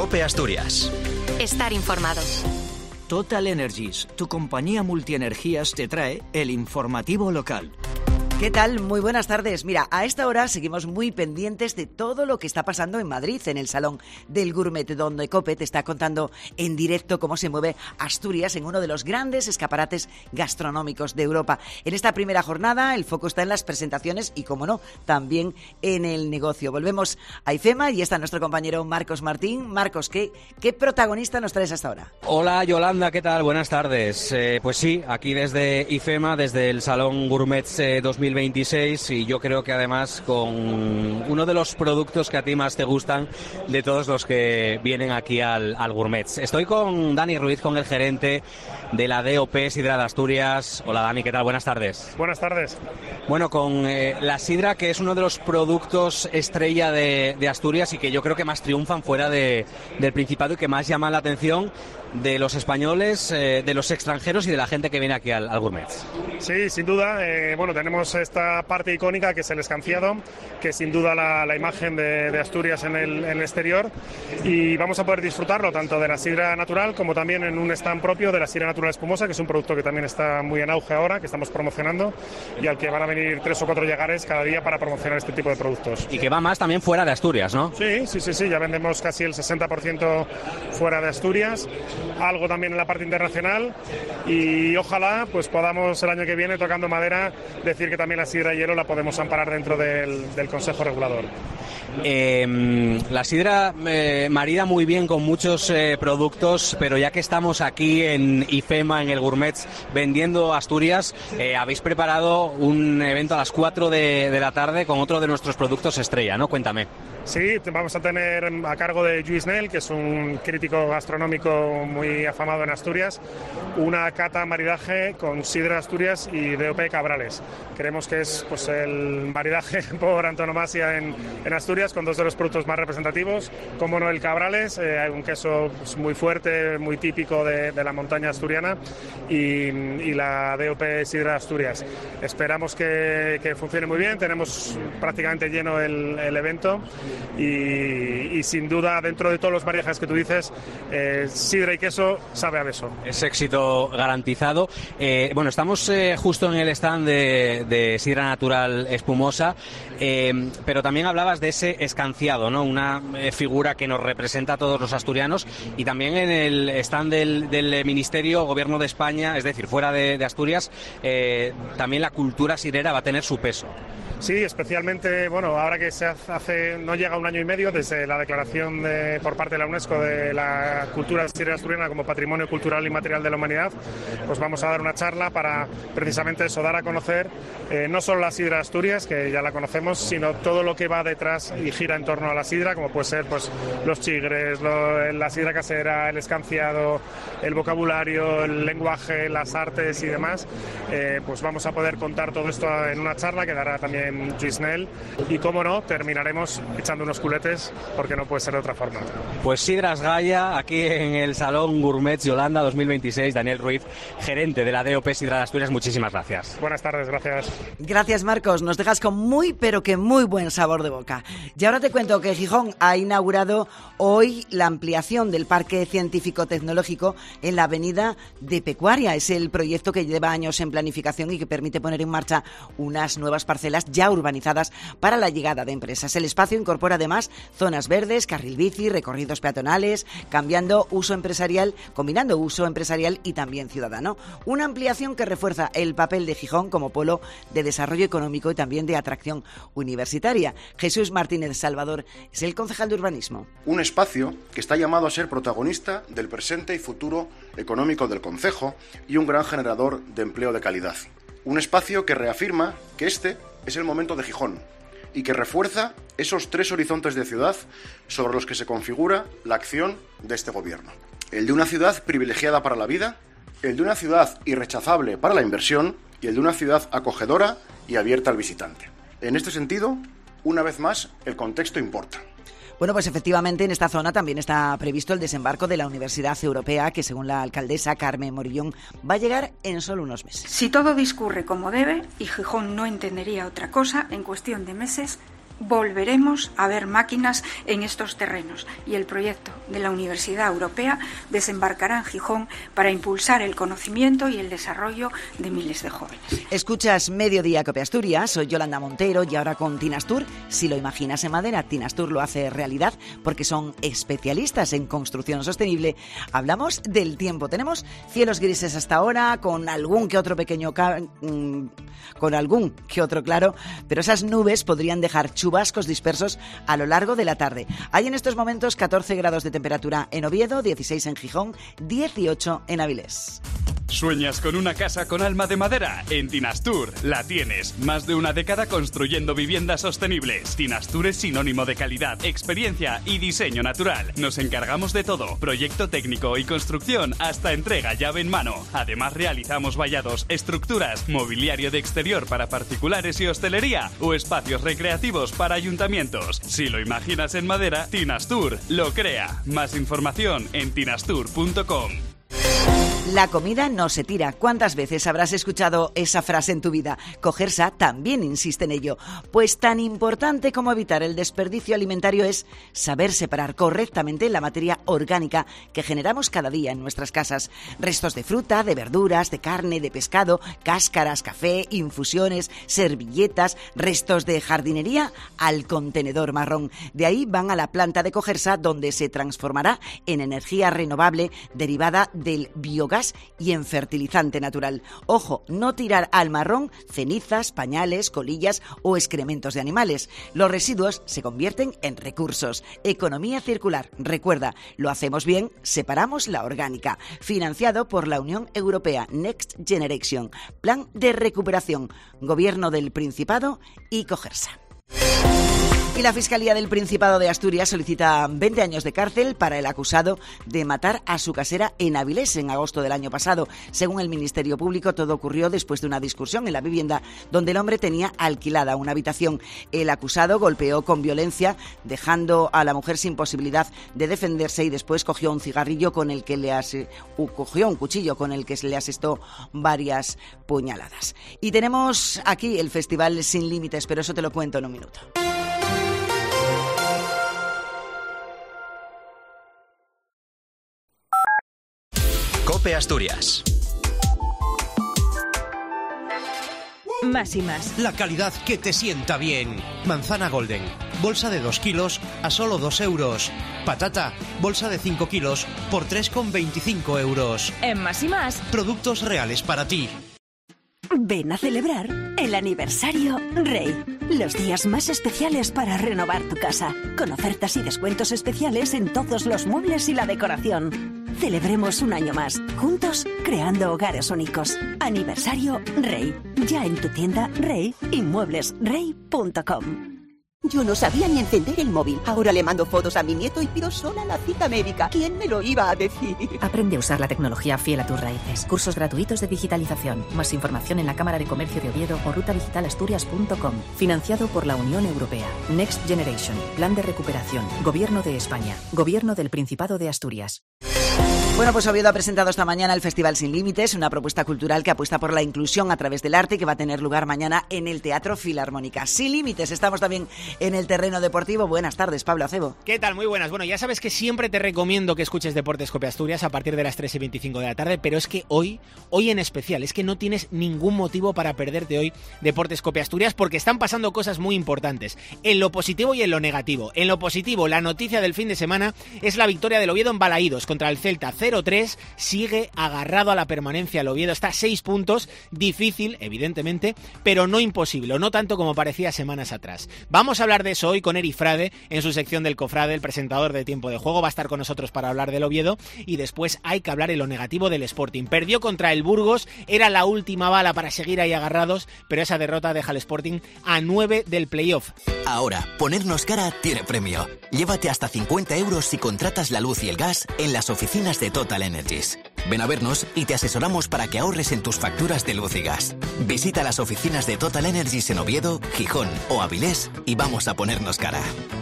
COPE Asturias. Estar informado. Total Energies, tu compañía multienergías, te trae el informativo local. ¿Qué tal? Muy buenas tardes. Mira, a esta hora seguimos muy pendientes de todo lo que está pasando en Madrid, en el Salón del Gourmet, donde COPE te está contando en directo cómo se mueve Asturias en uno de los grandes escaparates gastronómicos de Europa. En esta primera jornada el foco está en las presentaciones y, como no, también en el negocio. Volvemos a IFEMA y está nuestro compañero Marcos Martín. Marcos, ¿qué protagonista nos traes hasta ahora? Hola Yolanda, ¿qué tal? Buenas tardes. Pues sí, aquí desde IFEMA, desde el Salón Gourmet 2026, y yo creo que además con uno de los productos que a ti más te gustan de todos los que vienen aquí al Gourmet. Estoy con Dani Ruiz, con el gerente de la DOP Sidra de Asturias. Hola Dani, ¿qué tal? Buenas tardes. Buenas tardes. Bueno, con la sidra, que es uno de los productos estrella de Asturias y que yo creo que más triunfan fuera del Principado y que más llaman la atención de los españoles, de los extranjeros y de la gente que viene aquí al Gourmet. Sí, sin duda. Bueno, tenemos esta parte icónica que es el escanciado, que es sin duda la imagen de Asturias en el exterior, y vamos a poder disfrutarlo tanto de la sidra natural como también en un stand propio de la sidra natural espumosa, que es un producto que también está muy en auge ahora, que estamos promocionando y al que van a venir 3 o 4 llegares cada día para promocionar este tipo de productos. Y que va más también fuera de Asturias, ¿no? Sí, ya vendemos casi el 60% fuera de Asturias, algo también en la parte internacional, y ojalá pues podamos el año que viene, tocando madera, decir que también la sidra hielo la podemos amparar dentro del Consejo Regulador. La sidra marida muy bien con muchos productos, pero ya que estamos aquí en IFEMA, en el Gourmet, vendiendo Asturias, habéis preparado un evento a las 4 de la tarde con otro de nuestros productos estrella, ¿no? Cuéntame. Sí, vamos a tener a cargo de Lluís Nel, que es un crítico gastronómico muy afamado en Asturias, una cata maridaje con sidra Asturias y DOP Cabrales. Creemos que es pues el maridaje por antonomasia en Asturias, con 2 de los productos más representativos, como no el Cabrales, un queso pues muy fuerte, muy típico de la montaña asturiana, y la DOP Sidra Asturias. Esperamos que funcione muy bien, tenemos prácticamente lleno el evento. Y sin duda, dentro de todos los maridajes que tú dices, sidra y queso sabe a beso. Es éxito garantizado. Bueno, estamos justo en el stand de sidra natural espumosa, pero también hablabas de ese escanciado, ¿no? Una figura que nos representa a todos los asturianos, y también en el stand del Ministerio Gobierno de España, es decir, fuera de Asturias, también la cultura sidrera va a tener su peso. Sí, especialmente, bueno, ahora que no llega 1 año y medio desde la declaración por parte de la UNESCO de la cultura sidrera asturiana como Patrimonio Cultural Inmaterial de la Humanidad, pues vamos a dar una charla para precisamente eso, dar a conocer no solo la sidra Asturias, que ya la conocemos, sino todo lo que va detrás y gira en torno a la sidra, como puede ser pues los chigres, la sidra casera, el escanciado, el vocabulario, el lenguaje, las artes y demás. Pues vamos a poder contar todo esto en una charla que dará también Lluís Nel, y cómo no, terminaremos echando unos culetes, porque no puede ser de otra forma. Pues Sidras Gaia, aquí en el Salón Gourmet Yolanda 2026. Daniel Ruiz, gerente de la DOP Sidra de Asturias, muchísimas gracias. Buenas tardes, gracias. Gracias, Marcos, nos dejas con muy pero que muy buen sabor de boca. Y ahora te cuento que Gijón ha inaugurado hoy la ampliación del Parque Científico Tecnológico en la avenida de Pecuaria. Es el proyecto que lleva años en planificación y que permite poner en marcha unas nuevas parcelas ya urbanizadas para la llegada de empresas. El espacio incorpora además zonas verdes, carril bici, recorridos peatonales, combinando uso empresarial y también ciudadano. Una ampliación que refuerza el papel de Gijón como polo de desarrollo económico y también de atracción universitaria. Jesús Martínez Salvador es el concejal de urbanismo. Un espacio que está llamado a ser protagonista del presente y futuro económico del concejo y un gran generador de empleo de calidad. Un espacio que reafirma que este es el momento de Gijón y que refuerza esos 3 horizontes de ciudad sobre los que se configura la acción de este gobierno. El de una ciudad privilegiada para la vida, el de una ciudad irrechazable para la inversión y el de una ciudad acogedora y abierta al visitante. En este sentido, una vez más, el contexto importa. Bueno, pues efectivamente en esta zona también está previsto el desembarco de la Universidad Europea, que según la alcaldesa Carmen Morillón va a llegar en solo unos meses. Si todo discurre como debe, y Gijón no entendería otra cosa, en cuestión de meses volveremos a ver máquinas en estos terrenos y el proyecto de la Universidad Europea desembarcará en Gijón para impulsar el conocimiento y el desarrollo de miles de jóvenes. Escuchas Mediodía Cope Asturias, soy Yolanda Montero y ahora con Tinastur. Si lo imaginas en madera, Tinastur lo hace realidad porque son especialistas en construcción sostenible. Hablamos del tiempo. Tenemos cielos grises hasta ahora con algún que otro claro, pero esas nubes podrían dejar chubascos dispersos a lo largo de la tarde. Hay en estos momentos 14 grados de temperatura en Oviedo, 16 en Gijón, 18 en Avilés. ¿Sueñas con una casa con alma de madera? En Tinastur la tienes. Más de una década construyendo viviendas sostenibles. Tinastur es sinónimo de calidad, experiencia y diseño natural. Nos encargamos de todo, proyecto técnico y construcción hasta entrega llave en mano. Además realizamos vallados, estructuras, mobiliario de exterior para particulares y hostelería o espacios recreativos para ayuntamientos. Si lo imaginas en madera, Tinastur lo crea. Más información en tinastur.com. La comida no se tira. ¿Cuántas veces habrás escuchado esa frase en tu vida? Cogersa también insiste en ello. Pues tan importante como evitar el desperdicio alimentario es saber separar correctamente la materia orgánica que generamos cada día en nuestras casas. Restos de fruta, de verduras, de carne, de pescado, cáscaras, café, infusiones, servilletas, restos de jardinería al contenedor marrón. De ahí van a la planta de Cogersa, donde se transformará en energía renovable derivada del biogás y en fertilizante natural. Ojo, no tirar al marrón cenizas, pañales, colillas o excrementos de animales. Los residuos se convierten en recursos. Economía circular. Recuerda, lo hacemos bien, separamos la orgánica. Financiado por la Unión Europea Next Generation. Plan de recuperación. Gobierno del Principado y Cogersa. Y la Fiscalía del Principado de Asturias solicita 20 años de cárcel para el acusado de matar a su casera en Avilés en agosto del año pasado. Según el Ministerio Público, todo ocurrió después de una discusión en la vivienda donde el hombre tenía alquilada una habitación. El acusado golpeó con violencia, dejando a la mujer sin posibilidad de defenderse, y después cogió un cigarrillo con el que cogió un cuchillo con el que se le asestó varias puñaladas. Y tenemos aquí el Festival Sin Límites, pero eso te lo cuento en un minuto. Cope Asturias. Más y más. La calidad que te sienta bien. Manzana Golden, bolsa de 2 kilos a solo 2 euros. Patata, bolsa de 5 kilos por 3,25 euros. En Más y más. Productos reales para ti. Ven a celebrar el aniversario Rey. Los días más especiales para renovar tu casa. Con ofertas y descuentos especiales en todos los muebles y la decoración. Celebremos un año más, juntos creando hogares únicos. Aniversario Rey. Ya en tu tienda Rey y mueblesrey.com. Yo no sabía ni encender el móvil. Ahora le mando fotos a mi nieto y pido sola la cita médica. ¿Quién me lo iba a decir? Aprende a usar la tecnología fiel a tus raíces. Cursos gratuitos de digitalización. Más información en la Cámara de Comercio de Oviedo o rutadigitalaasturias.com. Financiado por la Unión Europea. Next Generation. Plan de recuperación. Gobierno de España. Gobierno del Principado de Asturias. Bueno, pues Oviedo ha presentado esta mañana el Festival Sin Límites, una propuesta cultural que apuesta por la inclusión a través del arte, que va a tener lugar mañana en el Teatro Filarmónica. Sin Límites, estamos también en el terreno deportivo. Buenas tardes, Pablo Acebo. ¿Qué tal? Muy buenas. Bueno, ya sabes que siempre te recomiendo que escuches Deportes Cope Asturias a partir de las 3:25 de la tarde, pero es que hoy en especial, es que no tienes ningún motivo para perderte hoy Deportes Cope Asturias, porque están pasando cosas muy importantes, en lo positivo y en lo negativo. En lo positivo, la noticia del fin de semana es la victoria del Oviedo en Balaídos contra el Celta 0-3, sigue agarrado a la permanencia el Oviedo, está a 6 puntos, difícil, evidentemente, pero no imposible, o no tanto como parecía semanas atrás. Vamos a hablar de eso hoy con Eri Frade, en su sección del Cofrade, el presentador de Tiempo de Juego, va a estar con nosotros para hablar del Oviedo, y después hay que hablar en lo negativo del Sporting. Perdió contra el Burgos, era la última bala para seguir ahí agarrados, pero esa derrota deja al Sporting a 9 del playoff. Ahora, ponernos cara tiene premio. Llévate hasta 50 euros si contratas la luz y el gas en las oficinas de Total Energies. Ven a vernos y te asesoramos para que ahorres en tus facturas de luz y gas. Visita las oficinas de Total Energies en Oviedo, Gijón o Avilés y vamos a ponernos cara.